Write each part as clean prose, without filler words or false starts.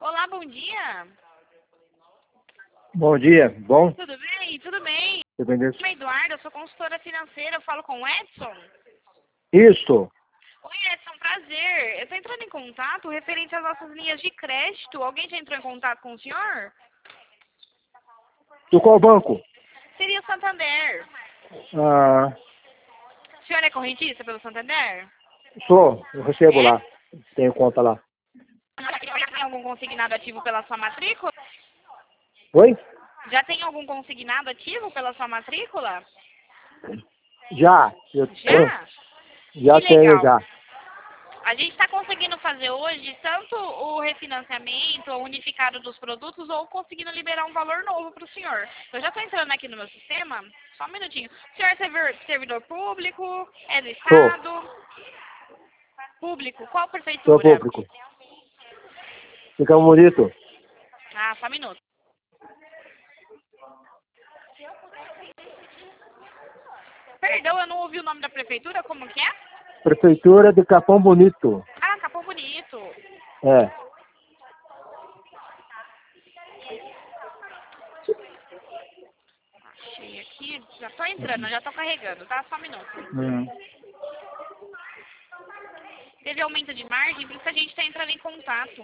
Olá, bom dia. Bom dia, bom? Tudo bem? Tudo bem. Tudo bem? Meu nome é Eduardo, eu sou consultora financeira, eu falo com o Edson. Isso, Oi, Edson, prazer. Eu estou entrando em contato referente às nossas linhas de crédito. Alguém já entrou em contato com o senhor? do qual banco? Seria o Santander. Ah, O senhor é correntista pelo Santander? eu recebo É? lá, tenho conta lá. Já tem algum consignado ativo pela sua matrícula? Oi? Já tem algum consignado ativo pela sua matrícula? Já, Já? já Que tenho legal. já. A gente está conseguindo fazer hoje tanto o refinanciamento, o unificado dos produtos, ou conseguindo liberar um valor novo para o senhor. Eu já estou entrando aqui no meu sistema, só um minutinho. O senhor é servidor público? É do Sou, Estado? Público? Qual sou prefeitura? público. Fica bonito. Ah, só um minuto. Perdão, eu não ouvi o nome da prefeitura, como que é? Prefeitura de Capão Bonito. Ah, Capão Bonito. É. Achei aqui, já estou entrando, já estou carregando, tá? Só um minuto. Hum. Teve aumento de margem, por isso a gente está entrando em contato.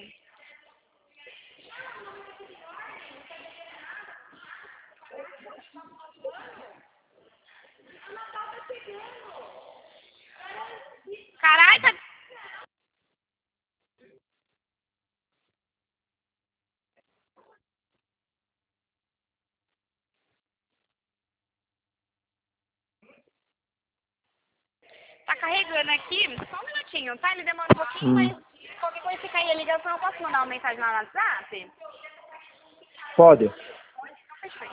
Caralho, tá... Tá carregando aqui, só um minutinho, tá? Ele demora um pouquinho, mas qualquer coisa que cair a ligação, eu posso mandar uma mensagem lá no WhatsApp? Pode. Fechou.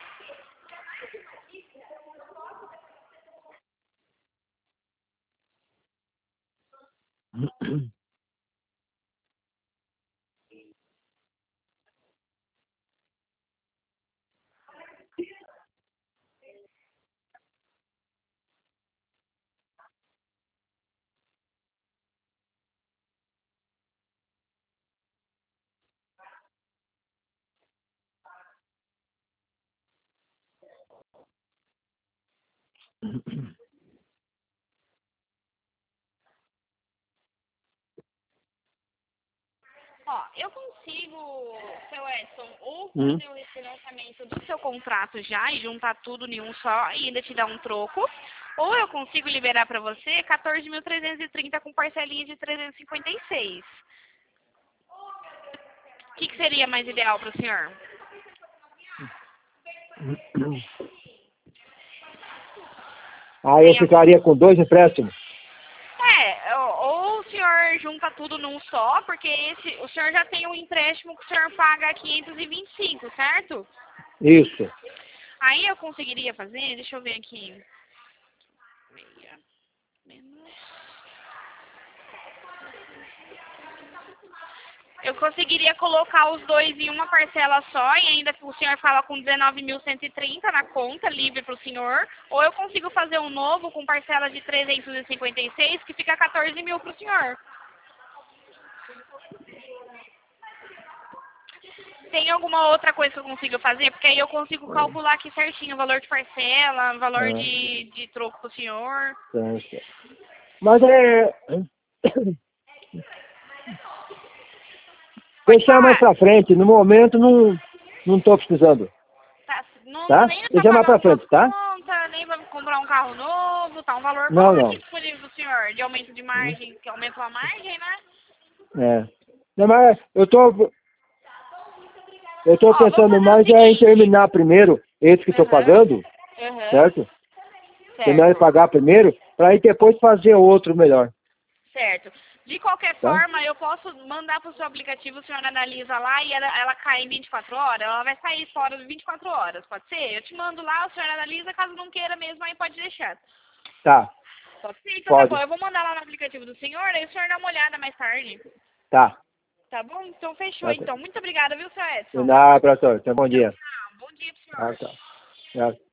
Ó, eu consigo, seu Edson, ou fazer o refinanciamento do seu contrato já e juntar tudo em um só e ainda te dar um troco, ou eu consigo liberar pra você 14.330 com parcelinha de 356. O que seria mais ideal pro senhor? Aí eu Tem algum... ficaria com 2 empréstimos. ou o senhor junta tudo num só, porque o senhor já tem um empréstimo que o senhor paga 525, certo? Isso. Aí eu conseguiria fazer, deixa eu ver aqui. Eu conseguiria colocar os dois em uma parcela só e ainda o senhor fala com 19.130 na conta, livre para o senhor. Ou eu consigo fazer um novo com parcela de 356 que fica 14 mil para o senhor. Tem alguma outra coisa que eu consigo fazer? Porque aí eu consigo calcular aqui certinho o valor de parcela, o valor de troco para o senhor. Mas é... Pode Deixar mais falar. pra frente. No momento não tô precisando. Tá, não, Tá? nem para Deixar mais pagar pra uma frente, tá? conta, nem para comprar um carro novo, tá um valor bom Não, aqui não. disponível pro senhor, de aumento de margem, que aumentou a margem, né? É. Não, mas eu tô Ó, vamos pensando fazer o mais em seguinte. terminar primeiro esse que estou Aham, pagando, aham, certo? Terminar de certo, pagar primeiro, para aí depois fazer outro melhor, certo. De qualquer tá? forma, eu posso mandar pro seu aplicativo, o senhor analisa lá e ela cai em 24 horas, ela vai sair fora de 24 horas, pode ser? Eu te mando lá, o senhor analisa, caso não queira mesmo, aí pode deixar. Tá, Pode ser? Então tá bom, pode. eu vou mandar lá no aplicativo do senhor, aí o senhor dá uma olhada mais tarde. Tá. Tá bom? Então fechou, Tá. então. Muito obrigada, viu, seu De Edson? nada, professor. Tenha um bom Tchau, dia. tchau. Bom dia pro Ah, senhor. tá. Tchau.